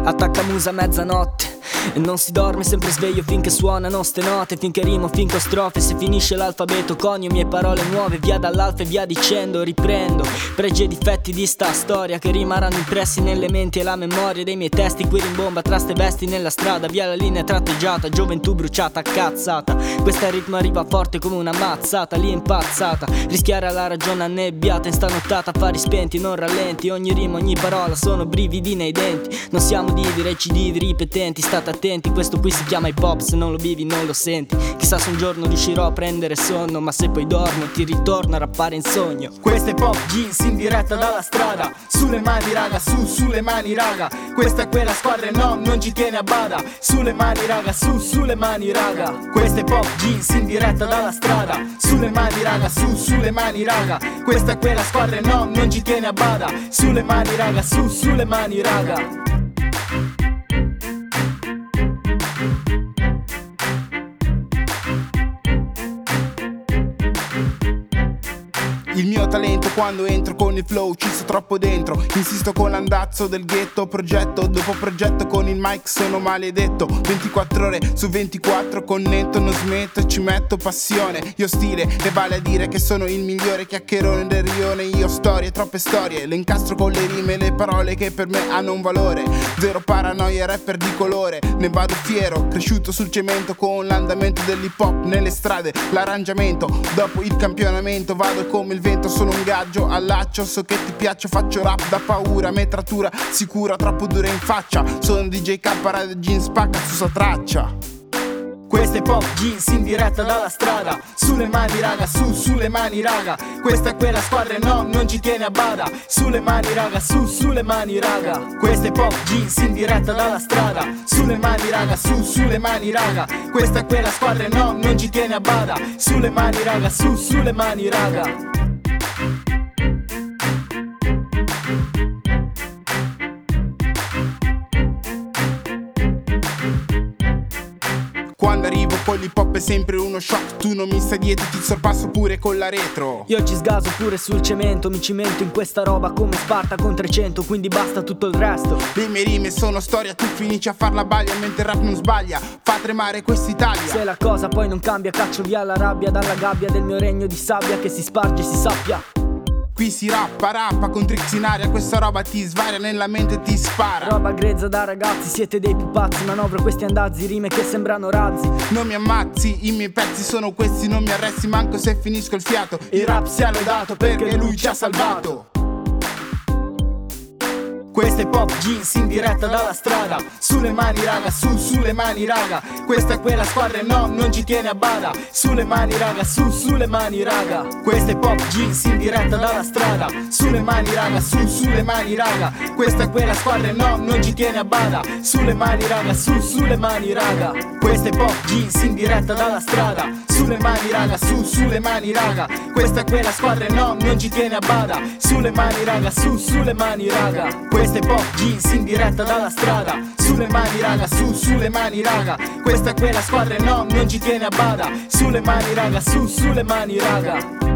Attacca musa a mezzanotte e non si dorme, sempre sveglio finché suonano ste note, finché rimo, finché ho strofe. Se finisce l'alfabeto conio mie parole nuove, via dall'alfa e via dicendo riprendo pregi e difetti di sta storia che rimarranno impressi nelle menti e la memoria dei miei testi. Qui rimbomba tra ste vesti nella strada, via la linea tratteggiata, gioventù bruciata, cazzata. Questa ritmo arriva forte come una mazzata, lì impazzata, rischiare alla ragione annebbiata in stanottata, affari spenti, non rallenti. Ogni rima, ogni parola sono brividi nei denti. Non siamo divi, recidivi, ripetenti, state attenti, questo qui si chiama hip hop, se non lo vivi non lo senti. Chissà se un giorno riuscirò a prendere sonno, ma se poi dormo ti ritorno a rappare in sogno. Questo è Pop Jeans in diretta dalla strada, sulle mani raga, sulle mani raga. Questa è quella squadra e no, non ci tiene a bada. Sulle mani raga, sulle mani raga. Questo è Pop Jeans in diretta dalla strada, sulle mani raga, sulle mani raga. Questa è quella squadra e no, non ci tiene a bada. Sulle mani raga, sulle mani raga. Il mio talento quando entro con il flow ci sto troppo dentro. Insisto con l'andazzo del ghetto, progetto dopo progetto con il mic sono maledetto. 24 ore su 24 connetto, non smetto, ci metto passione. Io stile e vale a dire che sono il migliore chiacchierone del rione. Io storie, troppe storie, le incastro con le rime, le parole che per me hanno un valore. Zero paranoia, rapper di colore, ne vado fiero, cresciuto sul cemento con l'andamento dell'hip hop nelle strade, l'arrangiamento. Dopo il campionamento vado come il vento, sono un gaggio allaccio, so che ti piaccio, faccio rap da paura, metratura sicura, troppo dura in faccia. Sono DJ K, Radio Jeans, spacca su sta traccia. Questo è Pop Jeans in diretta dalla strada, sulle mani raga, sulle mani raga. Questa è quella squadra e no, non ci tiene a bada. Sulle mani raga, sulle mani raga. Questo è Pop Jeans in diretta dalla strada, sulle mani raga, sulle mani raga. Questa è quella squadra e no, non ci tiene a bada. Sulle mani raga, sulle mani raga. Quando arrivo con l'hip hop è sempre uno shock. Tu non mi stai dietro, ti sorpasso pure con la retro. Io ci sgaso pure sul cemento, mi cimento in questa roba come Sparta con 300, quindi basta tutto il resto. Le mie rime sono storia, tu finisci a far la baglia mentre il rap non sbaglia, fa tremare quest'Italia. Se la cosa poi non cambia, caccio via la rabbia dalla gabbia del mio regno di sabbia che si sparge, si sappia. Qui si rappa con tricks in aria, questa roba ti svaria nella mente e ti spara. Roba grezza da ragazzi, siete dei pupazzi, manovro questi andazzi, rime che sembrano razzi. Non mi ammazzi, i miei pezzi sono questi, non mi arresti manco se finisco il fiato. Il rap sia lodato perché lui ci ha salvato. Questo è Pop Jeans in diretta dalla strada, sulle mani raga, sulle mani raga. Questa è quella squadra e no, non ci tiene a bada. Sulle mani raga, sulle mani raga. Questo è Pop Jeans in diretta dalla strada, sulle mani raga, sulle mani raga. Questa è quella squadra e no, non ci tiene a bada. Sulle mani raga, sulle mani raga. Questo è Pop Jeans in diretta dalla strada, sulle mani raga, sulle mani raga. Questa è quella squadra e no, non ci tiene a bada. Sulle mani raga, sulle mani raga. Questo è Pop Jeans in diretta dalla strada, sulle mani raga, sulle mani raga. Questa è quella squadra e no, non ci tiene a bada. Sulle mani raga, sulle mani raga.